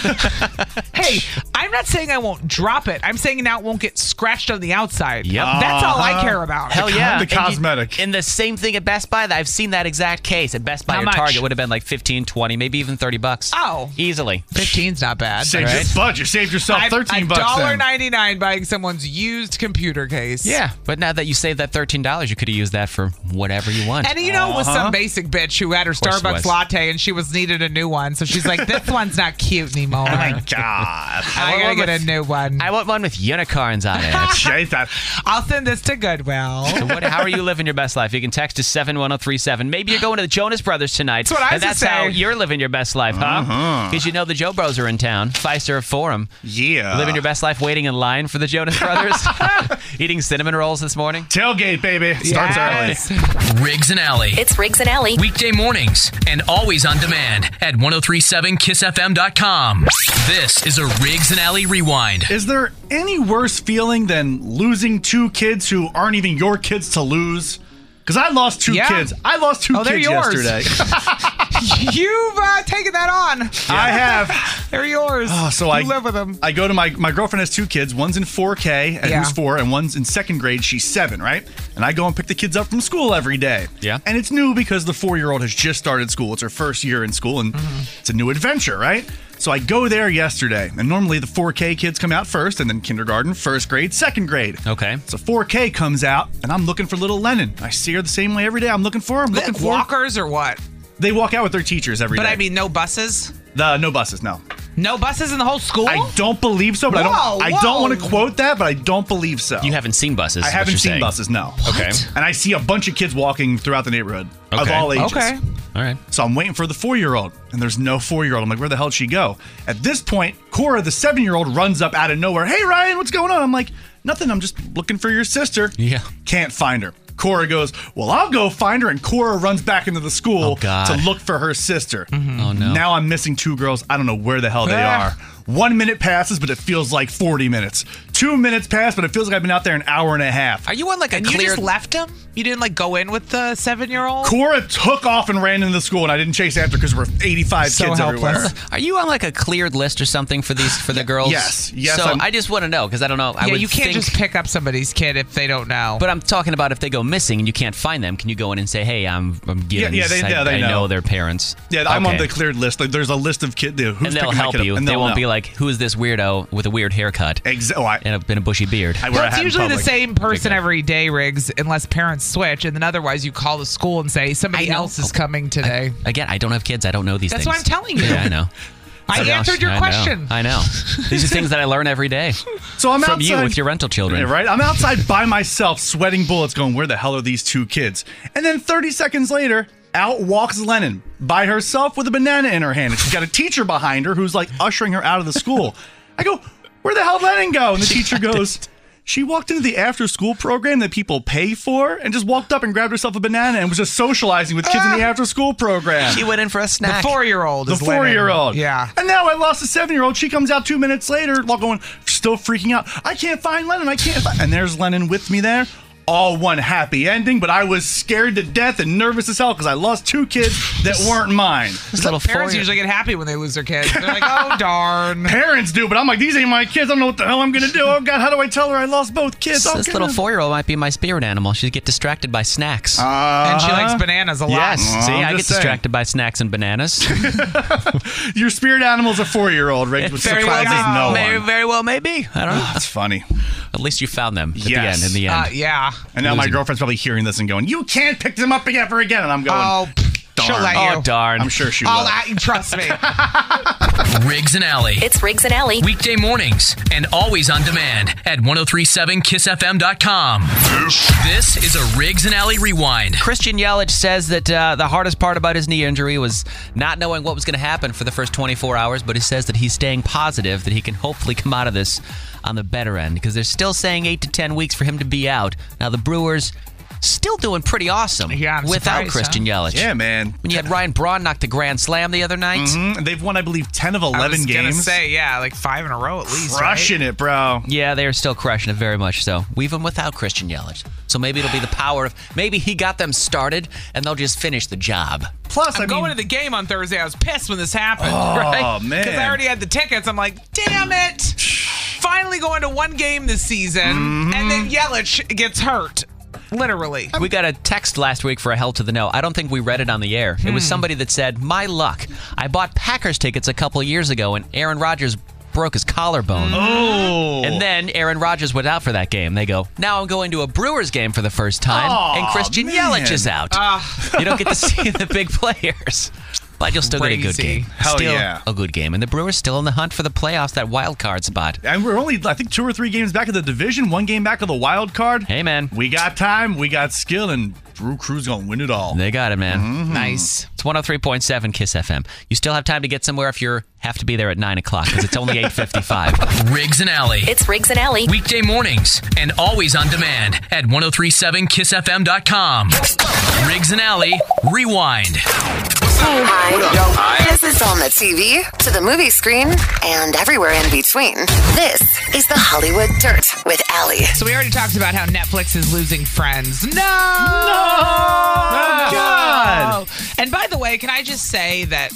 Hey, I'm not saying I won't drop it. I'm saying now it won't get scratched on the outside. Yep. That's all I Uh-huh. care about. Hell yeah. the And you- cosmetic. And the same thing at Best Buy. I've seen that exact case. At Best Buy How or much? Target would have been like fifteen, twenty, maybe even thirty bucks. Oh. Easily. fifteen's not bad. Saved Right. your budget. Saved yourself I'm thirteen a bucks dollar then. ninety-nine buying someone's used computer case. Yeah. But now that you saved that thirteen dollars, you could have used that for whatever you want. And you know, it was Uh-huh. some basic bitch who had her course it Starbucks was. latte and she was needed a new one. So she's like, this one's not cute anymore. Oh, my I God. I want gotta one get with- a new one. I want one with unicorns on it. Shit, that. I'll send this to Goodwill. So what, how are you living your best life? You can text to seven one zero three seven. Maybe you're going to the Jonas Brothers tonight. That's what I And was that's gonna how say. you're living your best life, huh? Uh-huh. Because you know the Joe Bros are in town. Fiserv Forum. Yeah. Living your best life waiting in line for the Jonas Brothers. Eating cinnamon rolls this morning. Tailgate, baby. Starts Yes. early. Riggs and Alley. It's Riggs and Alley. Weekday mornings and always on demand at ten thirty-seven kiss f m dot com. This is a Riggs and Alley Rewind. Is there any worse feeling than losing two kids who aren't even your kids to lose? Because I lost two Yeah. kids. I lost two Oh, they're kids yours. yesterday. You've uh, taken that on. I have. They're yours. Oh, so you I live with them. I go to my my girlfriend has two kids. One's in four K, and Yeah. who's four, and one's in second grade. She's seven, right? And I go and pick the kids up from school every day. Yeah. And it's new because the four year old has just started school. It's her first year in school, and it's a new adventure, right? So I go there yesterday, and normally the four K kids come out first, and then kindergarten, first grade, second grade. Okay. So four K comes out, and I'm looking for little Lennon. I see her the same way every day. I'm looking for her. I'm looking for her. Walkers or what? They walk out with their teachers every day. But I mean, no buses? the no buses, no. No buses in the whole school? I don't believe so, but Whoa, I don't. I don't whoa. want to quote that, but I don't believe so. You haven't seen buses. I is what haven't you're seen saying. buses, no. Okay. And I see a bunch of kids walking throughout the neighborhood of Okay. all ages. Okay. All right. So I'm waiting for the four-year-old, and there's no four-year-old. I'm like, where the hell did she go? At this point, Cora, the seven-year-old, runs up out of nowhere. Hey, Ryan, what's going on? I'm like, nothing. I'm just looking for your sister. Yeah. Can't find her. Cora goes, well, I'll go find her. And Cora runs back into the school Oh, God. to look for her sister. Oh, no. Now I'm missing two girls. I don't know where the hell they Ah. are. One minute passes, but it feels like forty minutes. Two minutes pass, but it feels like I've been out there an hour and a half. Are you on like a And you clear? just left him? You didn't like go in with the seven-year-old? Cora took off and ran into the school, and I didn't chase after because there were eighty-five So kids helpless. everywhere. Are you on like a cleared list or something for these for the girls? Yes. Yes, So I'm- I just want to know because I don't know. I Yeah, would you can't think, just pick up somebody's kid if they don't know. But I'm talking about if they go missing and you can't find them. Can you go in and say, "Hey, I'm I'm getting Yeah, yeah, they- I, yeah, they I know. know. their parents." Yeah, I'm on Okay. the cleared list. Like, there's a list of kids. Who's and they'll picking my help kid up, you. and They they'll won't know. be like, "Who is this weirdo with a weird haircut Exa- oh, I, and a, and a bushy beard?" I wear Well, a it's hat in usually the public. same person Okay. every day, Riggs, unless parents switch, and then otherwise you call the school and say somebody I know. else is coming today. Again, I don't have kids. I don't know these That's things. what I'm telling you. Yeah, I know. I know. answered your I know. question. I know. These are things that I learn every day So I'm from outside, you with your rental children. Yeah, right? I'm outside by myself, sweating bullets, going, where the hell are these two kids? And then thirty seconds later, out walks Lennon by herself with a banana in her hand. And she's got a teacher behind her who's like ushering her out of the school. I go, where the hell did Lennon go? And the teacher goes, she walked into the after-school program that people pay for and just walked up and grabbed herself a banana and was just socializing with kids in the after-school program. She went in for a snack. The four-year-old The is Lennon. four-year-old. Yeah. And now I lost a seven-year-old. She comes out two minutes later, going, still freaking out. I can't find Lennon. I can't find... And there's Lennon with me there. All one happy ending, but I was scared to death and nervous as hell because I lost two kids that weren't mine. This little Parents four- usually get happy when they lose their kids. They're like, oh, darn. Parents do, but I'm like, these ain't my kids. I don't know what the hell I'm going to do. Oh, God, how do I tell her I lost both kids? This, Oh, this God. little four-year-old might be my spirit animal. She'd get distracted by snacks. Uh, And she likes bananas a lot. yes. See, I'm I get just saying. distracted by snacks and bananas. Your spirit animal's a four-year-old, Riggs, which very well, surprises no may, one. very well maybe. I don't know. That's funny. At least you found them at Yes. the end. In the end. Uh, yeah. And now my Losing. girlfriend's probably hearing this and going, you can't pick them up ever again. And I'm going, Oh, she'll darn. let oh you. darn! I'm sure she will. I'll, I, trust me. Riggs and Alley. It's Riggs and Alley. Weekday mornings and always on demand at ten thirty-seven kiss f m dot com. This is a Riggs and Alley Rewind. Christian Yelich says that uh, the hardest part about his knee injury was not knowing what was going to happen for the first twenty-four hours, but he says that he's staying positive that he can hopefully come out of this on the better end because they're still saying eight to ten weeks for him to be out. Now, the Brewers still doing pretty awesome Yeah, I'm without surprised, Christian huh? Yelich. Yeah, man. When you had Ryan Braun knock the grand slam the other night. Mhm. They've won, I believe, ten of I eleven was gonna games. say, yeah, like five in a row at least. Crushing it, bro. Yeah, they are still crushing it very much so. Even without Christian Yelich. So maybe it'll be the power of, maybe he got them started and they'll just finish the job. Plus, I'm I mean, going to the game on Thursday. I was pissed when this happened. oh, right? man. Because I already had the tickets. I'm like, damn it. Finally going to one game this season. Mm-hmm. And then Yelich gets hurt. Literally. We got a text last week for a Hell to the No. I don't think we read it on the air. It was somebody that said, my luck. I bought Packers tickets a couple of years ago and Aaron Rodgers broke his collarbone. Oh. And then Aaron Rodgers went out for that game. They go, now I'm going to a Brewers game for the first time, Aw, and Christian man. Yelich is out. You don't get to see the big players. But you'll still get a good Crazy. game. Hell still yeah. a good game. And the Brewers still in the hunt for the playoffs, that wild card spot. And we're only, I think, two or three games back of the division, one game back of the wild card. Hey, man. We got time, we got skill, and Drew Crew's going to win it all. They got it, man. Mm-hmm. Nice. It's one oh three point seven Kiss F M. You still have time to get somewhere if you have to be there at nine o'clock because it's only eight fifty-five. Riggs and Alley. It's Riggs and Alley. Weekday mornings and always on demand at ten thirty-seven kiss f m dot com. Riggs and Alley Rewind. Hi. This is on the T V, to the movie screen, and everywhere in between. This is the Hollywood Dirt with Alley. So we already talked about how Netflix is losing Friends. No! Oh, God. And by the way, can I just say that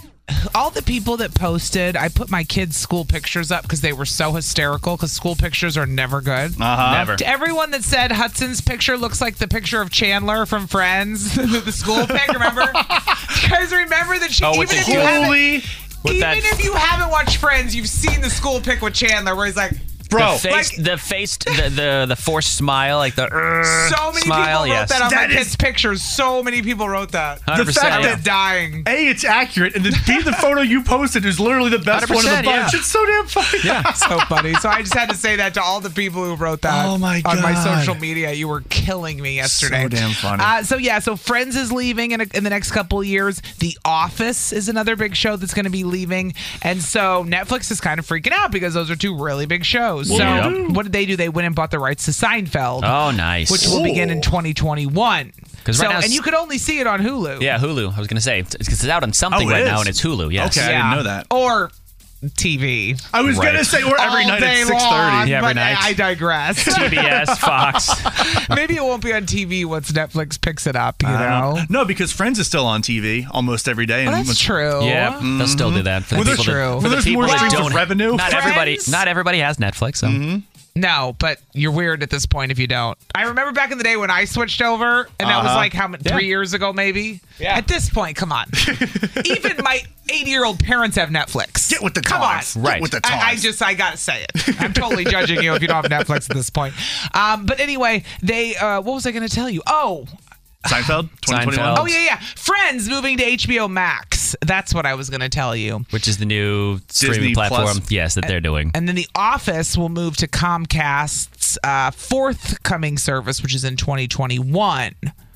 all the people that posted, I put my kids' school pictures up because they were so hysterical because school pictures are never good. Uh-huh. Never. To everyone that said Hudson's picture looks like the picture of Chandler from Friends, the school pic, remember? You guys remember that she, Oh, even with the if you haven't, Holy, With even that- if you haven't watched Friends, you've seen the school pic with Chandler where he's like, bro. The face, like- the face, the, the the forced smile, like the uh, so many smile. people wrote yes. that on That my is- kids' pictures. So many people wrote that. one hundred percent, The fact yeah. I'm dying. A, it's accurate, and the, B, the photo you posted is literally the best one of the one hundred percent, bunch. yeah. It's so damn funny. Yeah. So funny. So I just had to say that to all the people who wrote that Oh, my on my God. social media. You were killing me yesterday. So damn funny. Uh, so yeah, so Friends is leaving in, a, in the next couple of years. The Office is another big show that's going to be leaving. And so Netflix is kind of freaking out because those are two really big shows. So Yeah. what did they do? They went and bought the rights to Seinfeld. Oh, nice. Which will Ooh. begin in twenty twenty-one. 'Cause So, right now and it's- you could only see it on Hulu. Yeah, Hulu. I was gonna say it's, it's out on something Oh, it right is? now, and it's Hulu. Yes. Okay. I didn't know that. Or T V. I was Right. going to say, or every All night day at six thirty. long, Yeah, every but night. I digress. T B S, Fox. Maybe it won't be on T V once Netflix picks it up, you I know? don't know. No, because Friends is still on T V almost every day. Well, and that's true. Yeah, they'll still do that for Well, the there's people true. that, Well, for the there's people more that streams of don't. revenue. Not Friends? everybody. Not everybody has Netflix. So. No, but you're weird at this point if you don't. I remember back in the day when I switched over, and that was Uh-huh. like how many, three years ago, maybe. Yeah. At this point, come on. Even my eighty-year-old parents have Netflix. Get with the come times. on. Get Right. with the I, I times. just I gotta say it. I'm totally judging you if you don't have Netflix at this point. Um, but anyway, they. Uh, what was I going to tell you? Oh. Seinfeld, twenty twenty-one. Seinfeld. Oh yeah, yeah. Friends moving to H B O Max. That's what I was going to tell you. Which is the new streaming Disney platform? Plus. Yes, that they're doing. And then The Office will move to Comcast's uh, forthcoming service, which is in twenty twenty-one.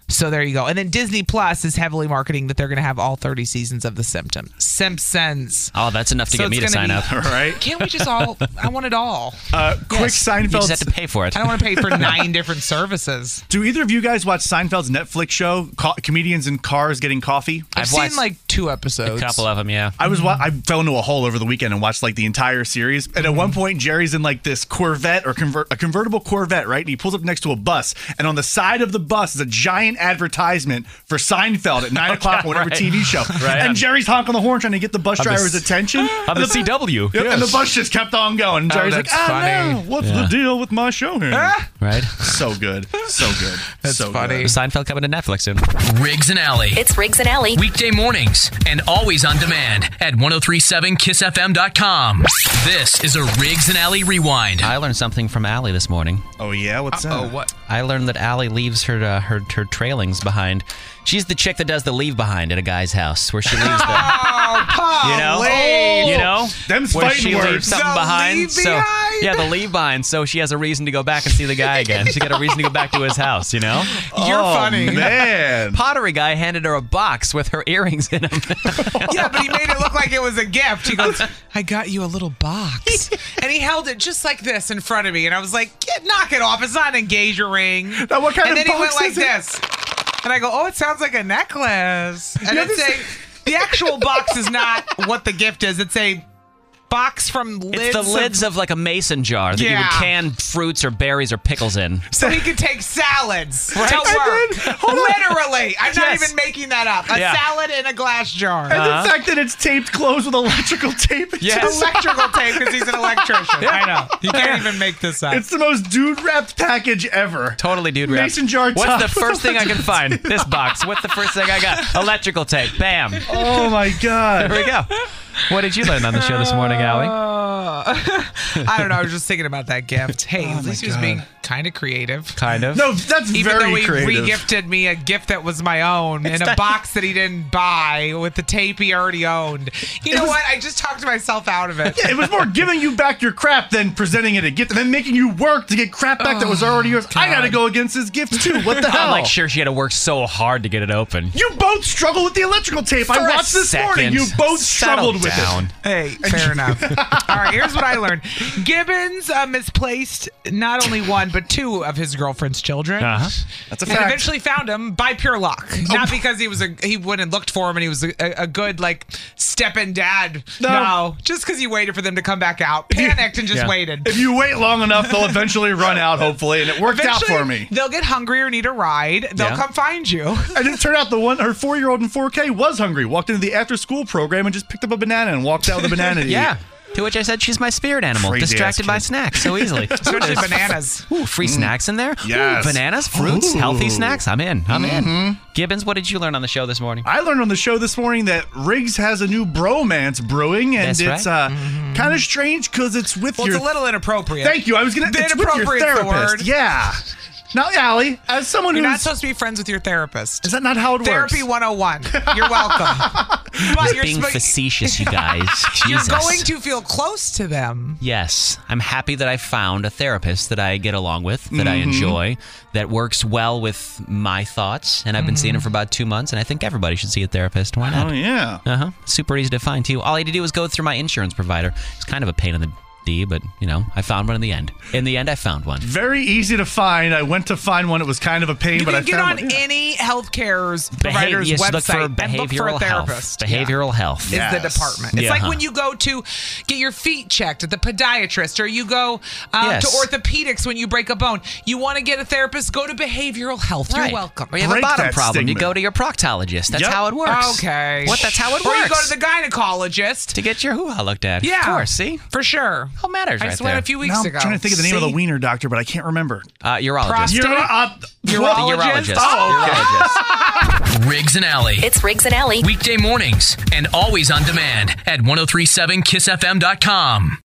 So there you go. And then Disney Plus is heavily marketing that they're going to have all thirty seasons of The Simpsons. Simpsons. Oh, that's enough to So get me it's to gonna sign be- up. Right? Can't we just all? I want it all. Uh, quick Yes, you Seinfeld. just have to pay for it. I don't want to pay for nine different services. Do either of you guys watch Seinfeld's Netflix show, Co- Comedians in Cars Getting Coffee? I've, I've seen watched like two episodes. A couple of them, yeah. I was wa- I fell into a hole over the weekend and watched like the entire series. And at one point, Jerry's in like this Corvette or convert a convertible Corvette, right? And he pulls up next to a bus, and on the side of the bus is a giant advertisement for Seinfeld at nine o'clock on whatever right. T V show. Right. And Jerry's honking the horn trying to get the bus the driver's s- attention. On And the C W. Yep, and the bus just kept on going. And Oh, Jerry's like, that's "Oh funny. no, what's Yeah. the deal with my show here?" Right? So good, so good, That's so funny. good. Seinfeld coming to Netflix soon. Riggs and Alley. It's Riggs and Alley. Weekday mornings and always on demand at ten thirty-seven kiss f m dot com. This is a Riggs and Alley Rewind. I learned something from Allie this morning. Oh yeah, what's that? Oh, what? I learned that Allie leaves her uh, her her trailings behind. She's the chick that does the leave behind at a guy's house, where she leaves the, Oh, Paul. you know, Wait. you know, Them's where fighting she words. leaves something The behind. leave so behind? yeah, the leave behind. So she has a reason to go back and see the guy again. She got a reason to go back to his house. You know, You're Oh, funny. man. pottery guy handed her a box with her earrings in them. Yeah, but he made it look like it was a gift. He goes, I got you a little box. And he held it just like this in front of me. And I was like, Get, knock it off. It's not an engagement ring. Now, what kind and of then he went box like is it? this. And I go, oh, it sounds like a necklace. And Yeah, I'd this- say, the actual box is not what the gift is. It's a box from lids. It's the of- lids of like a mason jar that you Yeah. would can fruits or berries or pickles in. so he could take salads Right. to And work. then- hold on. Literally. I'm not Yes. even making that up. A Yeah. salad in a glass jar. And the fact that it's taped closed with electrical tape. It's Yes. just- Electrical tape because he's an electrician. I know. You can't even make this up. It's the most dude wrapped package ever. Totally, dude. Wrap. Mason jar What's top the with first thing I can electrical find? This box. What's the first thing I got? Electrical tape. Bam. There Oh my god. we go. What did you learn on the show this morning, Allie? I don't know. I was just thinking about that gift. Hey, at least he was God. being kind of creative. Kind of. No, that's Even very though he creative. re-gifted me a gift that was my own in a not- box that he didn't buy with the tape he already owned. You know was- what? I just talked myself out of it. Yeah, it was more giving you back your crap than presenting it a gift, and then making you work to get crap back that was already yours. I gotta go against his gift too. What the hell? I'm like, sure, she had to work so hard to get it open. You both struggle with the electrical tape. I For a watched this morning. second. You both Settle struggled with down. it. Hey, fair enough. All right, here's what I learned. Gibbons uh, misplaced not only one, but two of his girlfriend's children. Uh-huh. That's a And fact. eventually found him by pure luck, not because he was a he went and looked for him and he was a, a, a good like stepping dad. No. No, just because he waited for them to come back out, panicked and just Yeah. waited. If you wait long enough, they'll eventually run out, hopefully, and it worked out Eventually, for me. They'll get hungry or need a ride. They'll Yeah. come find you. And it turned out the one, her four-year-old in four K was hungry. Walked into the after-school program and just picked up a banana and walked out with a banana to Yeah. eat. To which I said, she's my spirit animal, Crazy-ass distracted by kid. snacks so easily. Especially bananas. Ooh, free snacks in there? Yes. Ooh, bananas, fruits, Ooh. healthy snacks. I'm in. I'm in. Gibbons, what did you learn on the show this morning? I learned on the show this morning that Riggs has a new bromance brewing, and That's it's right. uh, kind of strange because it's with Well, your. it's a little inappropriate. Thank you. I was gonna. The It's with your inappropriate's the therapist. word. Yeah. Now, Allie, as someone You're who's not supposed to be friends with your therapist. is that not how it Therapy works? one oh one. You're welcome. But you're, Being spo- facetious, you guys. you're Jesus. going to feel close to them. Yes, I'm happy that I found a therapist that I get along with, that I Mm-hmm. enjoy, that works well with my thoughts, and I've been seeing him for about two months, and I think everybody should see a therapist. Why not? Oh yeah. Uh huh. Super easy to find too. All I had to do was go through my insurance provider. It's kind of a pain in the D, but you know, I found one in the end. In the end, I found one. Very easy to find. I went to find one. It was kind of a pain, You but can I get found on one. Yeah. any healthcare's Behav- provider's yes, website look for and look for a behavioral health. therapist. Behavioral health. Is Yes. the department. It's Yeah. like when you go to get your feet checked at the podiatrist, or you go um, Yes. to orthopedics when you break a bone. You want to get a therapist, go to behavioral health. Right. You're welcome. Or you have Break a bottom that problem, you stigma. go to your proctologist. That's Yep. how it works. Okay. What? That's how it Or works. you go to the gynecologist. to get your hoo-ha looked at. Yeah. Of course, see? For sure. All matters I right just went there. a few weeks Now I'm ago. trying to think of the name of the See? wiener doctor, but I can't remember. Uh, urologist. Prostate- Uro- uh, Urologist? Urologist. Oh, okay. Urologist. Riggs and Alley. It's Riggs and Alley. Weekday mornings and always on demand at ten thirty-seven kiss f m dot com.